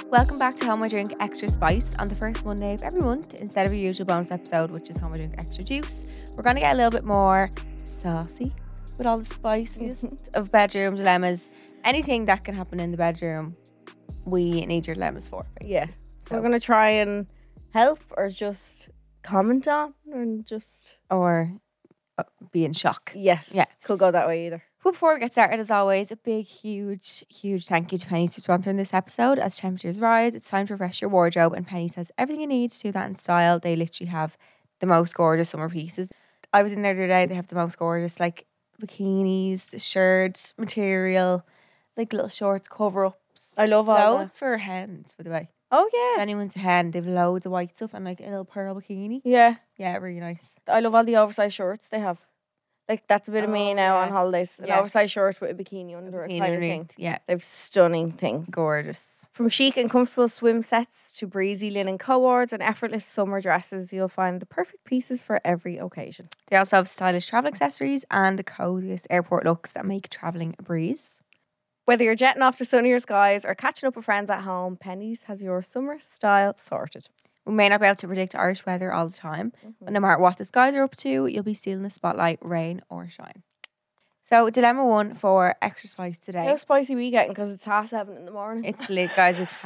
Welcome back to How I Drink Extra Spice on the first Monday of every month instead of a usual bonus episode, which is How I Drink Extra Juice. We're going to get a little bit more saucy with all the spices of bedroom dilemmas. Anything that can happen in the bedroom, we need your dilemmas for. Right? Yeah. So, We're going to try and help or just comment on and just... Or be in shock. Yes. Yeah. Could go that way either. But before we get started, as always, a big, huge thank you to Pennies for sponsoring this episode. As temperatures rise, it's time to refresh your wardrobe, and Pennies has everything you need to do that in style. They literally have the most gorgeous summer pieces. I was in there the other day. They have the most gorgeous, like, bikinis, the shirts, material, like little shorts, cover-ups. I love all Loads that. for hens, by the way. Oh, If yeah. anyone's a hen, they've loads of white stuff and, like, a little pearl bikini. Yeah. Yeah, really nice. I love all the oversized shirts they have. Like, that's a bit of me Oh, now yeah. on holidays. An Yeah. oversized shirt with a bikini under it Bikini kind of thing. underneath. Yeah, They've stunning things. gorgeous. From chic and comfortable swim sets to breezy linen cords and effortless summer dresses, you'll find the perfect pieces for every occasion. They also have stylish travel accessories and the coziest airport looks that make travelling a breeze. Whether you're jetting off to sunnier skies or catching up with friends at home, Pennies has your summer style sorted. We may not be able to predict Irish weather all the time, but no matter what the skies are up to, you'll be stealing the spotlight, rain or shine. So, dilemma one for Extra Spice today. How spicy are we getting? Because it's 7:30 in the morning. It's lit, guys. It's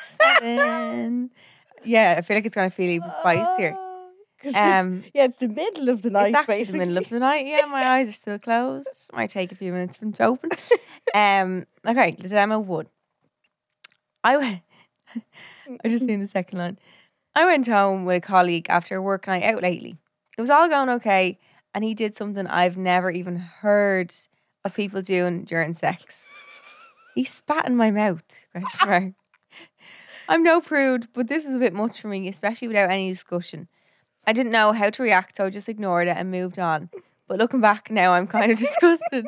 7:30. Yeah, I feel like it's going to feel even spice here. 'Cause Um, yeah, it's the middle of the night, it's actually basically. the middle of the night. Yeah, my eyes are still closed. Might take a few minutes for them to open. Okay, dilemma one. I just seen the second line. I went home with a colleague after a work night out lately. It was all going okay, and he did something I've never even heard of people doing during sex. He spat in my mouth. Question mark. I'm no prude, but this is a bit much for me, especially without any discussion. I didn't know how to react, so I just ignored it and moved on. But looking back now, I'm kind of disgusted.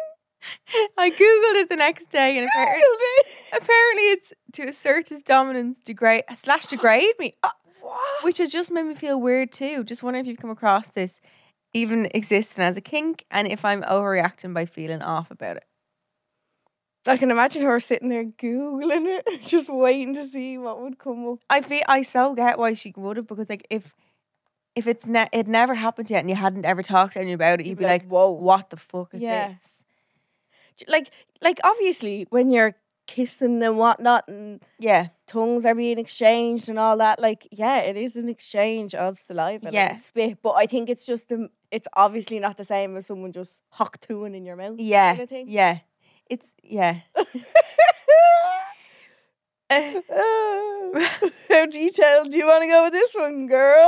I googled it the next day, and apparently it's to assert his dominance, degrade me, which has just made me feel weird too. Just wondering if you've come across this, even existing as a kink, and if I'm overreacting by feeling off about it. I can imagine her sitting there Googling it, just waiting to see what would come up. I so get why she would have, because like if it's it never happened yet and you hadn't ever talked to anyone about it, you'd be like, whoa, what the fuck is this? Like obviously when you're kissing and whatnot and Yeah. tongues are being exchanged and all that, like, yeah, it is an exchange of saliva Yeah. and spit, but I think it's just it's obviously not the same as someone just hock tooing in your mouth. Yeah. kind of thing. Yeah. It's yeah. How detailed do you want to go with this one, girl?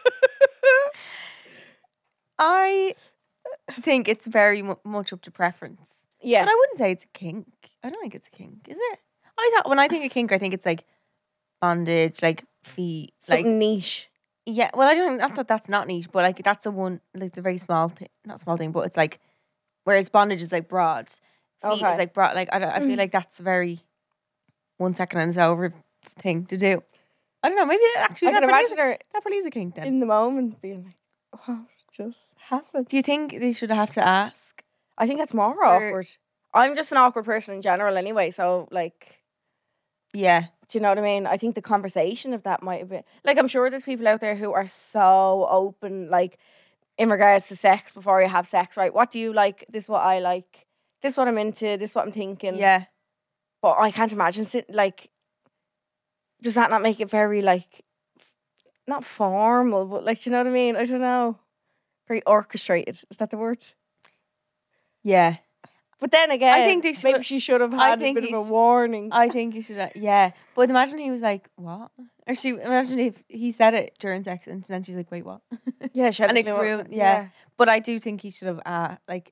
I think it's very much up to preference. Yeah. But I wouldn't say it's a kink. I don't think it's a kink, is it? When I think of kink, I think it's like bondage, like feet, Something like niche. yeah. Well, I don't. Not that that's not niche, but like that's the one, like the very small thing, not small thing, but it's like, whereas bondage is like broad, feet is Okay. like broad. Like I feel like that's a very 1 second and it's over thing to do. I don't know. Maybe actually I can imagine her that probably is a kink then. in the moment being like, what just happened? Do you think they should have to ask? I think that's more Or- awkward. I'm just an awkward person in general anyway, so like, Yeah. do you know what I mean? I think the conversation of that might have been like, I'm sure there's people out there who are so open, like in regards to sex before you have sex, right? What do you like? This is what I like. This is what I'm into. This is what I'm thinking. Yeah. But I can't imagine like, does that not make it very like, not formal, but like, do you know what I mean? I don't know. Very orchestrated. Is that the word? Yeah. But then again, think they should- maybe she should have I had a think bit of he a sh- warning. I think you should. Yeah. But imagine he was like, "What?" Or imagine if he said it during sex, and then she's like, "Wait, what?" Yeah, she had And a it clue. ruined- yeah. But I do think he should have. Like,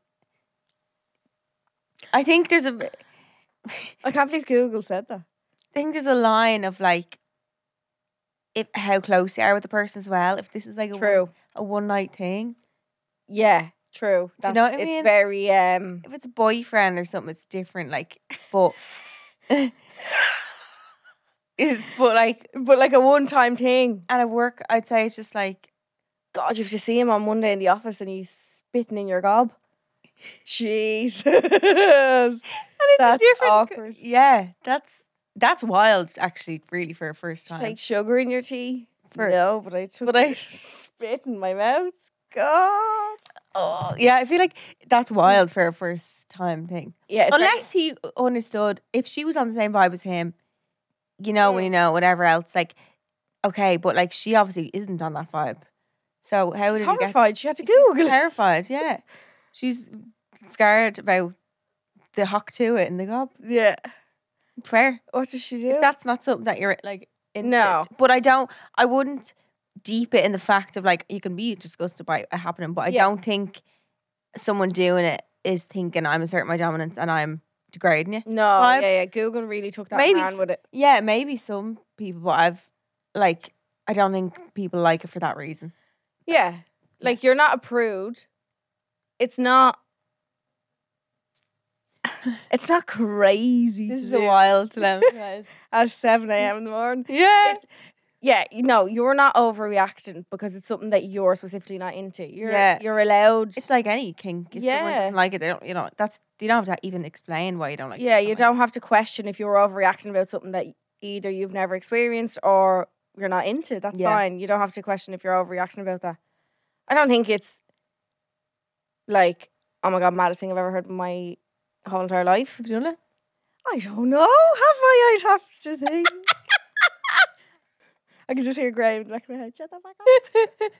I think there's a. I can't believe Google said that. I think there's a line of like, if how close you are with the person as well. If this is like True. a one night thing, Yeah, true. Do you know what I it's mean? very if it's a boyfriend or something, it's different. Like, but. But like a one-time thing. at work, I'd say it's just like, God, you have to see him on Monday in the office and he's spitting in your gob. Jesus. and it's That's a different. awkward. Yeah, that's That's wild, actually, really, for a first Just time. like sugar in your tea. For- No, but I took but I- spit in my mouth. God. Oh, yeah, I feel like that's wild for a first time thing. Yeah. it's very- Unless he understood, if she was on the same vibe as him, you know, when Mm. you know, whatever else, like, okay, but like she obviously isn't on that vibe. So how she's did he get horrified. She had to She's Google it. terrified? Yeah, she's scared about the hock to it and the gob. Yeah. Fair. What does she do? If that's not something that you're like into. No. But I wouldn't deep it in the fact of like you can be disgusted by it happening, but I Yeah. don't think someone doing it is thinking I'm asserting my dominance and I'm degrading you. No, vibe. yeah. Google really took that Maybe man with it. Yeah, maybe some people, but I don't think people like it for that reason. Yeah. Like you're not a prude. It's not. It's not crazy. This to is a do wild dilemma, guys. at 7 a.m. in the morning. Yeah. Yeah, you're not overreacting because it's something that you're specifically not into. Yeah. You're allowed. It's like any kink. If someone Yeah. doesn't like it, they don't. You know, you don't have to even explain why you don't like it. yeah, It's you not like- don't have to question if you're overreacting about something that either you've never experienced or you're not into. That's Yeah. fine. You don't have to question if you're overreacting about that. I don't think it's like, oh my god, maddest thing I've ever heard in my whole entire life. Have you done it? I don't know. Have I? I'd have to think. I can just hear Graham in the back of my head. Shut the fuck up.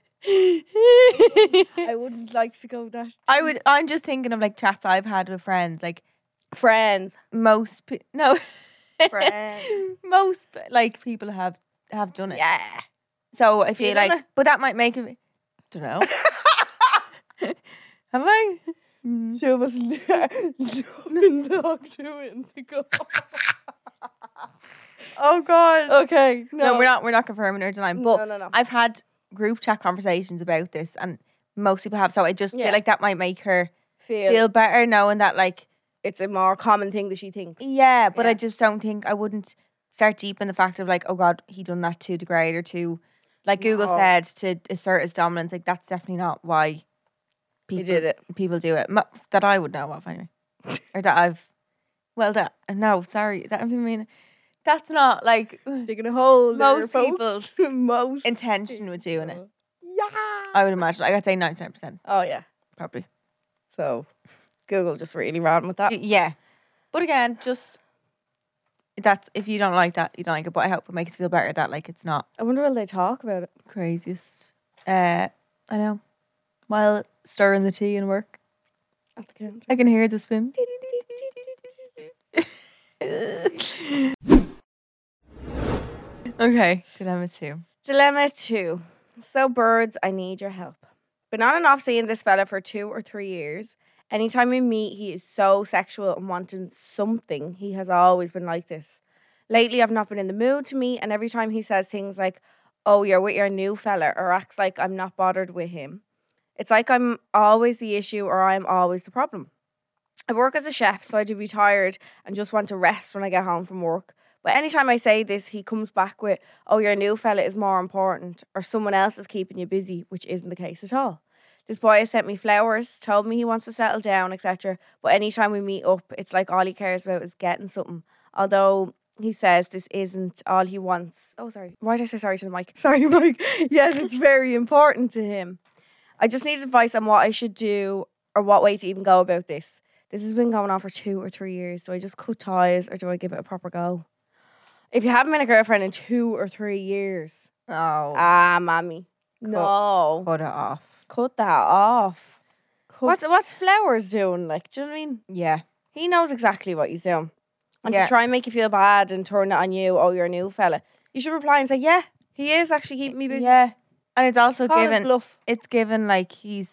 I wouldn't like to go that. I'm just thinking of like chats I've had with friends. Like Friends. most, no, Friends. most like people have done it. Yeah. So I you feel done like, it? but that might make it. Don't know. Have I? Mm. She was loving the hug to it and the go. Oh God. Okay. No, we're not confirming or denying. But no. I've had group chat conversations about this, and most people have. So I just Yeah. feel like that might make her Feel feel better knowing that, like, it's a more common thing that she thinks. yeah. But Yeah. I just don't think I wouldn't start deep in the fact of like, oh God, he done that to degrade or to, like Google No. said, to assert his dominance. Like that's definitely not why He did it. people do it. That I would know of anyway, or that I've. Well, that no, sorry, that I mean, that's not like Digging a hole. there, most folks. people's Most intention with doing it. people. Yeah. I would imagine. Like, I'd say 99%, Oh yeah. probably. So Google just really ran with that. Yeah. But again, just that's if you don't like that, you don't like it. But I hope it makes you feel better that like it's not I wonder will they talk about it? craziest. I know. While stirring the tea and work, At the counter. I can hear the spoon. Okay, dilemma 2. Dilemma 2. So, birds, I need your help. Been on and off seeing this fella for 2 or 3 years. Anytime we meet, he is so sexual and wanting something. He has always been like this. Lately, I've not been in the mood to meet, and every time he says things like, oh, you're with your new fella, or acts like I'm not bothered with him, it's like I'm always the issue or I'm always the problem. I work as a chef, so I do be tired and just want to rest when I get home from work. But anytime I say this, he comes back with, oh, your new fella is more important, or someone else is keeping you busy, which isn't the case at all. This boy has sent me flowers, told me he wants to settle down, etc. But anytime we meet up, it's like all he cares about is getting something. Although he says this isn't all he wants. Oh, sorry. Why did I say sorry to the mic? Sorry, Mike. Yes, it's very important to him. I just need advice on what I should do or what way to even go about this. This has been going on for 2 or 3 years. Do I just cut ties or do I give it a proper go? If you haven't been a girlfriend in 2 or 3 years, Oh, mommy, no, cut it off. cut that off. Cut. What's Flowers doing? Like, do you know what I mean? Yeah. He knows exactly what he's doing. And Yeah. to try and make you feel bad and turn it on you, oh, you're a new fella. You should reply and say, yeah, he is actually keeping me busy. Yeah. And it's also Call his given, bluff. it's given like he's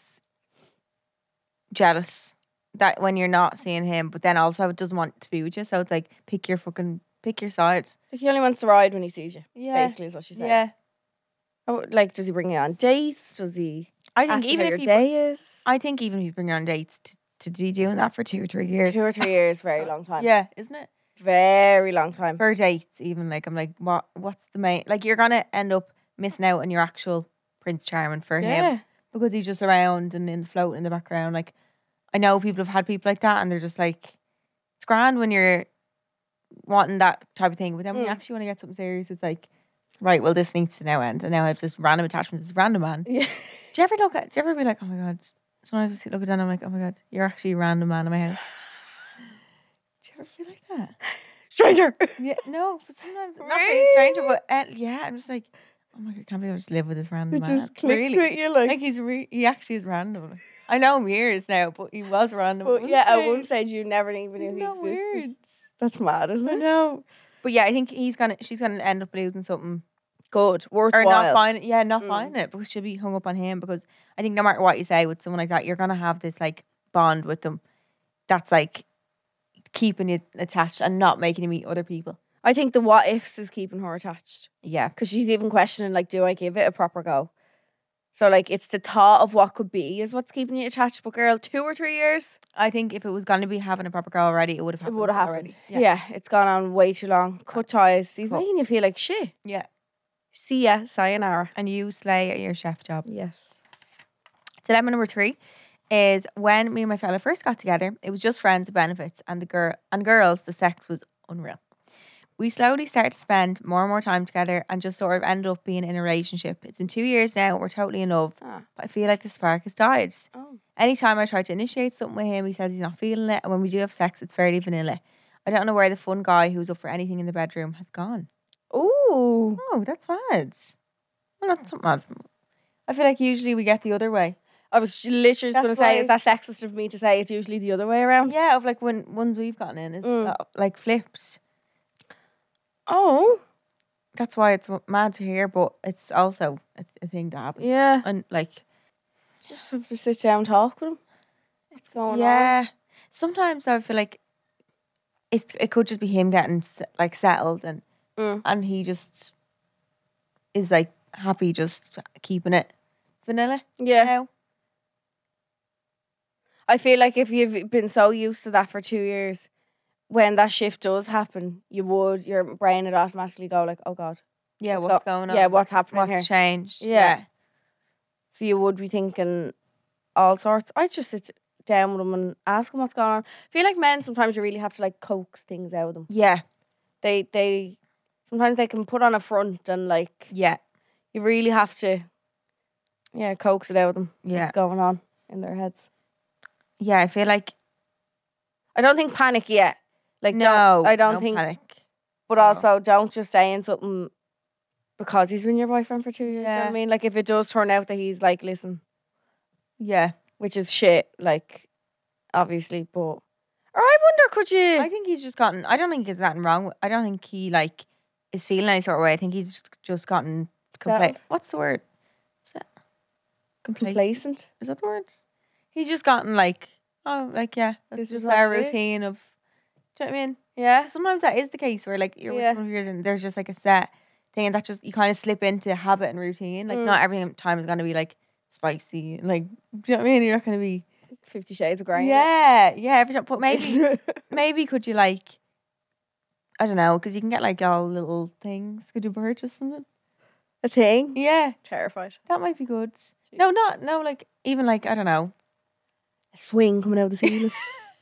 jealous that when you're not seeing him, but then also doesn't want to be with you. So it's like, pick your side. Like, he only wants to ride when he sees you. Yeah. Basically, is what she's saying. Yeah. Oh, like, does he bring you on dates? Does he I think ask you even how if your he, day is? I think even if you bring you on dates to be doing that for 2 or 3 years. 2 or 3 years, very long time. Yeah, isn't it? Very long time. For dates, even like I'm like, what's the main? Like you're gonna end up missing out on your actual Prince Charming for him Yeah. because he's just around and in floating in the background. Like I know people have had people like that, and they're just like, it's grand when you're wanting that type of thing. But then when you Mm. actually want to get something serious, it's like, right, well, this needs to now end. And now I have this random attachment to this random man. Yeah. Do you ever be like, oh my God, sometimes I just look at them and I'm like, oh my God, you're actually a random man in my house. Do you ever feel like that? Stranger. Yeah, no, but sometimes, not really Really? stranger, but yeah, I'm just like, oh my God, I can't believe I just live with this random It man. just clicks Really. with you, like. He actually is random. I know him years now, but he was random. But yeah, at one stage you never even knew Isn't he that existed. weird? That's mad, isn't I it? know. But yeah, I think she's gonna end up losing something Good, or worthwhile. not finding Mm. finding it because she'll be hung up on him because I think no matter what you say with someone like that, you're gonna have this like bond with them that's like keeping you attached and not making you meet other people. I think the what ifs is keeping her attached Yeah. because she's even questioning like, do I give it a proper go? So like, it's the thought of what could be is what's keeping you attached. But girl, 2 or 3 years, I think if it was gonna be having a proper girl already, it would have it happened. would have happened. already. Yeah, it's gone on way too long. Cut ties. He's Cut. making you feel like shit. Yeah. See ya, sayonara. And you slay at your chef job. Yes. Dilemma number 3 is when me and my fella first got together, it was just friends with benefits, and girls, the sex was unreal. We slowly started to spend more and more time together and just sort of ended up being in a relationship. It's been 2 years now, we're totally in love, Ah. but I feel like the spark has died. Oh. Anytime I try to initiate something with him, he says he's not feeling it, and when we do have sex, it's fairly vanilla. I don't know where the fun guy who's up for anything in the bedroom has gone. Ooh. Oh, that's mad. Well, that's not mad. I feel like usually we get the other way. I was literally just going to That's say, why- is that sexist of me to say it's usually the other way around? Yeah, of like when ones we've gotten in is like flipped. Oh. That's why it's mad to hear, but it's also a thing that happens. Yeah. And like, Just have to sit down and talk with him. What's going on? yeah. Sometimes I feel like it could just be him getting like settled and he just is like happy just keeping it vanilla. Yeah. Now. I feel like if you've been so used to that for 2 years, when that shift does happen, your brain would automatically go like, oh God. Yeah, what's going on? Yeah, what's happening What's here? changed? Yeah. So you would be thinking all sorts. I just sit down with them and ask them what's going on. I feel like men sometimes you really have to like coax things out of them. Yeah. They sometimes they can put on a front and like Yeah. you really have to coax it out of them. Yeah. What's going on in their heads. Yeah, I feel like I don't think panic yet. Like no, I don't no think panic. but No. also don't just say in something because he's been your boyfriend for 2 years. You know what Yeah. I mean? Like if it does turn out that he's like, listen, Yeah. which is shit, like obviously, but or I wonder could you I think he's just gotten. I don't think there's nothing wrong. I don't think he like is feeling any sort of way. I think he's just gotten Settled. What's the word? Is that complacent? Is that the word? He's just gotten like, oh, like yeah, that's This is just what our it is. routine of. Do you know what I mean? Yeah. Sometimes that is the case where like you're Yeah. with someone for years and there's just like a set thing and that just you kind of slip into habit and routine. Like not every time is gonna be like spicy. Like do you know what I mean? You're not gonna be 50 Shades of Grey. yeah every time. But maybe could you like I don't know because you can get like all little things. Could you purchase something? A thing. Yeah, Terrified. that might be good. No, like even like I don't know. A swing coming out of the ceiling.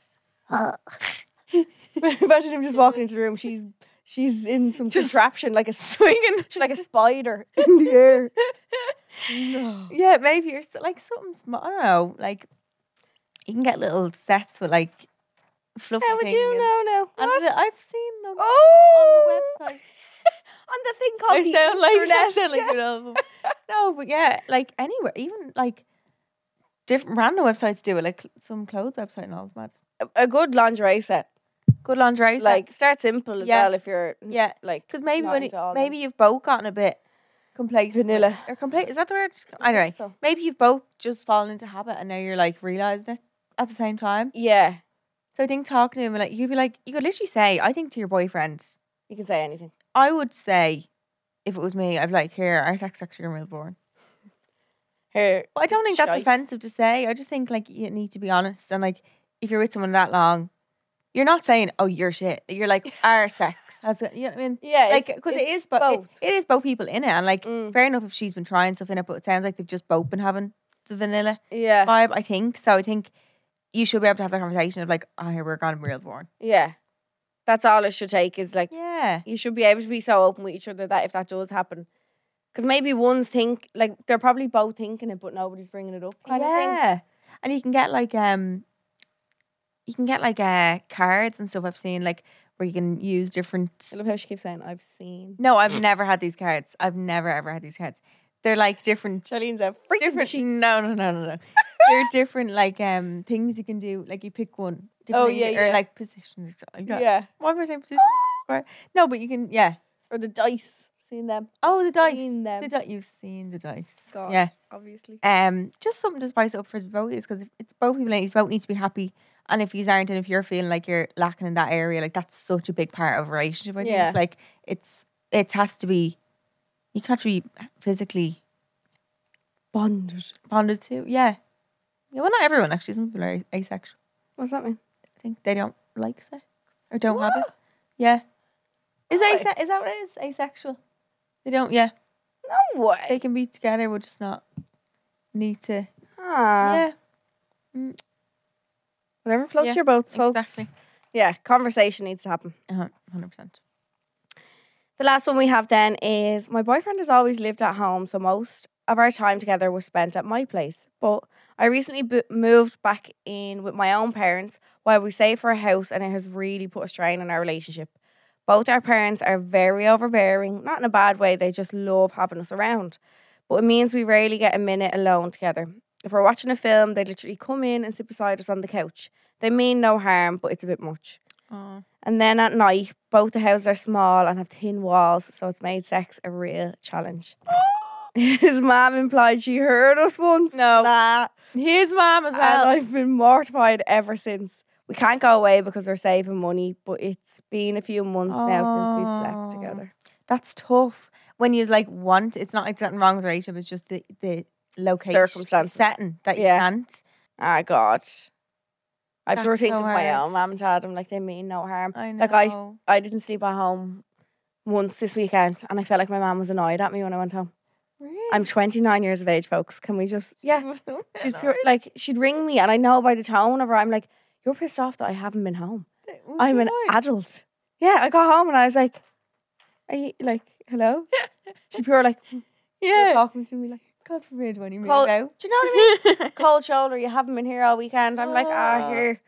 Imagine him just walking into the room. She's in some contraption like a swinging. She's like a spider in the air. No. Yeah, maybe you're like something small. I don't know. Like you can get little sets with like fluffy How would thing you and- know now? and What? I've seen them Oh! on the website. On the thing called I the sound like internet. you know. No, but yeah, like anywhere, even like different random websites do it, like some clothes website and all that. A good lingerie set. Good lingerie, set. Like start simple as Yeah. well if you're yeah, like because maybe not into all them. maybe you've both gotten a bit complacent, with- Vanilla. or complete. Is that the word? Anyway, So maybe you've both just fallen into habit and now you're like realizing it at the same time. yeah, So I think talking to him and like you'd be like you could literally say, I think to your boyfriend, you can say anything. I would say if it was me, I'd be like, here, our sex actually are born. Here, But I don't think that's shite. offensive to say. I just think like you need to be honest and like if you're with someone that long, you're not saying, oh, you're shit. You're like our sex has you know what I mean? Yeah, Like because it is both. it is both people in it and like Mm. fair enough if she's been trying stuff in it, but it sounds like they've just both been having the vanilla Yeah, vibe. I think so. I think you should be able to have that conversation of like, oh, here we're gone real born. yeah. That's all it should take is like, Yeah. you should be able to be so open with each other that if that does happen. Because maybe one's like, they're probably both thinking it, but nobody's bringing it up kind of thing. Yeah. And you can get like cards and stuff I've seen, like where you can use different. I love how she keeps saying, I've seen. No, I've never had these cards. I've never ever had these cards. They're like different. Charlene's a freaking Different. machine. No. They're different like things you can do. Like you pick one. Oh, Different yeah, Or yeah. like positions or something like that. Yeah. Why am I saying positions? No, but you can. Yeah. Or the dice. Seen them. Oh, the dice. Seen them. You've seen the dice. God, Yeah. obviously. Just something to spice it up for the voters, because it's both people, you both need to be happy, and if you aren't, and if you're feeling like you're lacking in that area, like that's such a big part of a relationship. I think, Yeah. like it has to be. You can't be physically bonded to. Yeah. Yeah. Well, not everyone actually. Some people are asexual. What's that mean? I think they don't like sex or don't have it. Yeah. Is Why? is that what it is? Asexual. They don't. Yeah. No way. They can be together, but just not need to. Ah. Yeah. Whatever floats Yeah, your boats, folks. Exactly. Yeah, conversation needs to happen. 100%. The last one we have then is my boyfriend has always lived at home, so most of our time together was spent at my place. But I recently moved back in with my own parents while we saved for a house, and it has really put a strain on our relationship. Both our parents are very overbearing, not in a bad way, they just love having us around. But it means we rarely get a minute alone together. If we're watching a film, they literally come in and sit beside us on the couch. They mean no harm, but it's a bit much. Oh. And then at night, both the houses are small and have thin walls, so it's made sex a real challenge. His mum implied she heard us once. No. Nah. His mom as well. And I've been mortified ever since. We can't go away because we're saving money, but it's been a few months now since we've slept together. That's tough. When you like want, it's not like something wrong with the relationship, it's just the location, Circumstances. setting that you Yeah. can't. Ah, God. I That's prefer thinking so of my hard. own mum and dad. I'm like, they mean no harm. I know. Like, I didn't sleep at home once this weekend, and I felt like my mum was annoyed at me when I went home. Really? I'm 29 years of age, folks. Can we just... Yeah. She's Annoyed. pure, like, she'd ring me, and I know by the tone of her, I'm like, you're pissed off that I haven't been home. I'm an adult. Yeah, I got home and I was like, are you, like, hello? She'd pure like, Yeah. talking to me like, God forbid when you move Cold- out. do you know what I mean? Cold shoulder, you haven't been here all weekend. I'm like, here.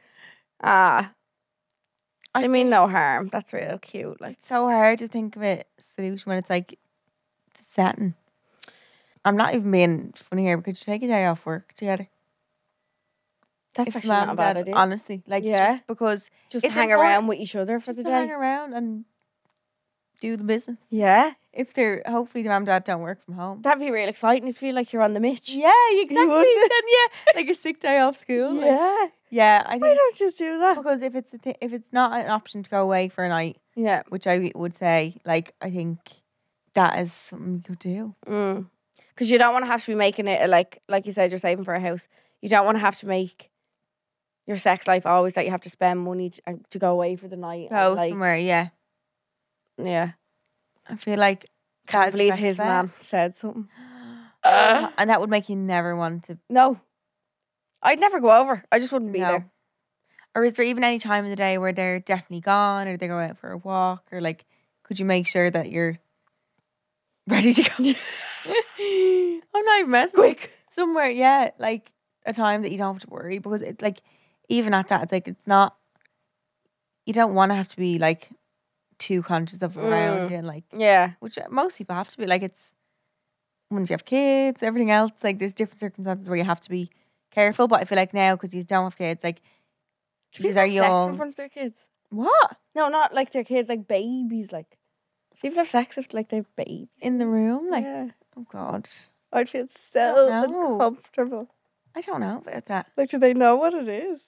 I mean no harm. That's real cute. Like, It's so hard to think of a solution when it's like the setting. I'm not even being funny here, but could you take a day off work together? that's If actually mum not a and bad dad, idea. honestly. Like, Yeah. just because Just to it's hang important around with each other for just the to hang day. around and do the business. Yeah. If they're, hopefully the mum and dad don't work from home. That'd be real exciting. You'd feel like you're on the Mitch. Yeah, exactly. wouldn't? Then yeah, like a sick day off school. like- Yeah. yeah, I Why think don't you just do that? because if it's not an option to go away for a night, Yeah. which I would say, like, I think that is something you could do. Because you don't want to have to be making it like you said, you're saving for a house. You don't want to have to make your sex life always that you have to spend money to go away for the night. Go and, like, somewhere, yeah. yeah. I feel like Can't that's believe the his best mum said something. bet. And that would make you never want to. No. I'd never go over. I just wouldn't be No. there. Or is there even any time in the day where they're definitely gone, or they go out for a walk, or like, could you make sure that you're ready to go? I'm not even messing. Quick. Somewhere, yeah, like a time that you don't have to worry, because it's like, even at that, it's like, it's not, you don't want to have to be like too conscious of around you, and like, Yeah. which most people have to be. Like, it's once you have kids, everything else, like there's different circumstances where you have to be careful. But I feel like now, because you don't have kids, like, Do these people are have sex in young. front of their kids? What? No, not like their kids, like babies. Like, people have sex with like their babies. In the room? Like, Yeah. oh God. I'd feel so know. uncomfortable. I don't know about that. Like, do they know what it is?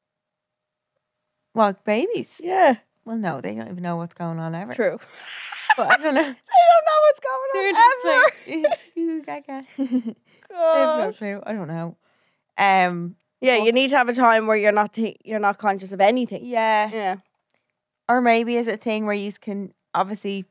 Well, babies. Yeah. Well, no, they don't even know what's going on ever. True. But I don't know. They don't know what's going They're on just ever. like, you gaga. They have no God. clue. I don't know. Yeah, you need to have a time where you're not conscious of anything. Yeah. Yeah. Or maybe is it a thing where you can obviously.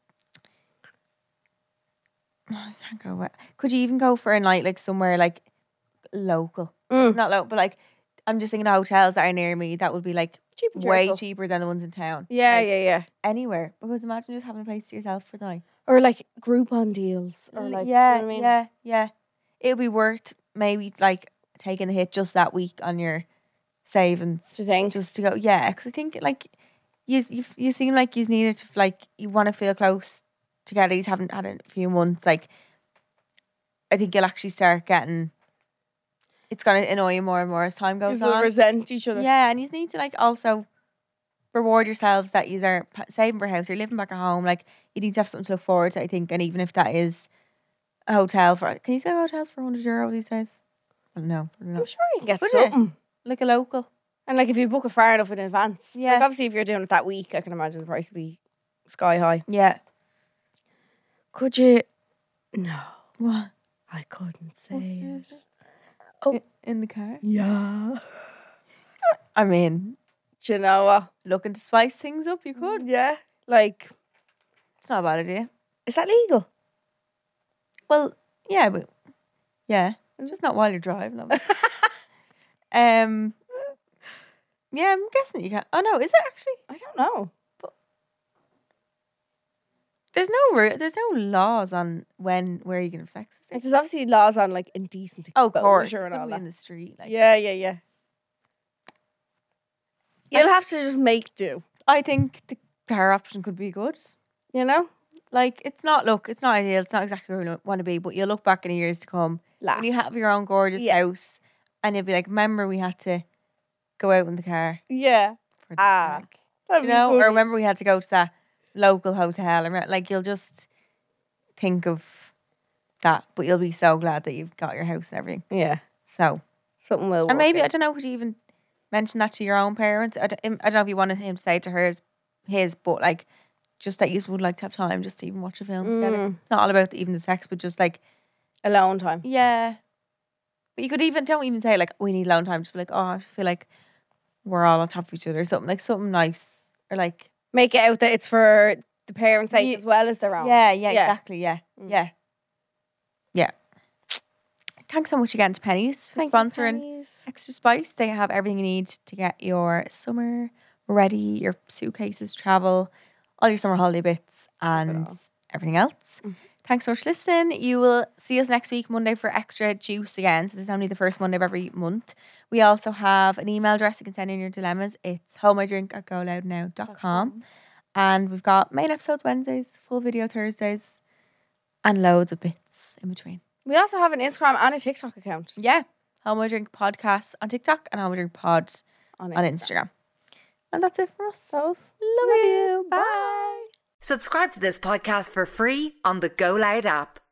I can't go. Could you even go for a night like somewhere like local? Mm. Not local, but like I'm just thinking of hotels that are near me. That would be like Cheap and way cheerful. cheaper than the ones in town. Yeah, Like, yeah. Anywhere. Because imagine just having a place to yourself for the night. Or like Groupon deals, or like, yeah, do you know what I mean? yeah. It'll be worth maybe like taking the hit just that week on your savings. Do you think? Just to go, yeah, because I think like you seem like you needed to, like, you want to feel close together. You haven't had it in a few months. Like, I think you'll actually start getting. It's gonna annoy you more and more as time goes You'll on. resent each other. Yeah, and you need to like also reward yourselves that you are saving for a house. You're living back at home. Like, you need to have something to look forward to, I think. And even if that is a hotel for, can you sell hotels for €100 these days? I don't know. I'm sure you can get Could you? something. Like a local. And like if you book it far enough in advance. Yeah. Like obviously if you're doing it that week, I can imagine the price would be sky high. Yeah. Could you? No, What? I couldn't say it. Oh, in the car. Yeah. I mean, Do you know what? looking to spice things up, you could. Yeah. Like, It's not a bad idea. is that legal? Well, yeah, but yeah, and just not while you're driving. Obviously. Yeah, I'm guessing you can. Oh no, is it actually? I don't know. There's no laws on where you can have sex. Is there? Like, there's obviously laws on like indecent Oh, of course, exposure it and could all be that. in the street. Like, Yeah. You'll have to just make do. I think the car option could be good. You know? Like, it's not ideal. It's not exactly where we want to be, but you'll look back in the years to come Laugh. when you have your own gorgeous Yeah. house, and you'll be like, remember we had to go out in the car Yeah. for the Ah, snack. that'd You be know, funny. or remember we had to go to that local hotel, and like, you'll just think of that, but you'll be so glad that you've got your house and everything. Yeah. So, Something will. and maybe, work I don't know, could you even mention that to your own parents? I don't know if you wanted him to say it to his, but like, just that you would like to have time just to even watch a film together. It's not all about even the sex, but just like, alone time. yeah. But you could don't even say like, we need alone time. Just be like, oh, I feel like we're all on top of each other, or something, like something nice, or like, Make it out that it's for the parents' sake Ye- as well as their own. yeah, Yeah. exactly, yeah. Thanks so much again to Pennies for Thank you, sponsoring Pennies. Extra Spice. They have everything you need to get your summer ready, your suitcases, travel, all your summer holiday bits, and all. everything else. Thanks so much for listening. You will see us next week, Monday, for Extra Juice again. So this is only the first Monday of every month. We also have an email address you can send in your dilemmas. It's holdmydrink@goloudnow.com. And we've got main episodes Wednesdays, full video Thursdays, and loads of bits in between. We also have an Instagram and a TikTok account Yeah. Home I Drink Podcast on TikTok and Home I Drink Pod on Instagram. And that's it for us. Love you. Bye. Subscribe to this podcast for free on the Go Loud app.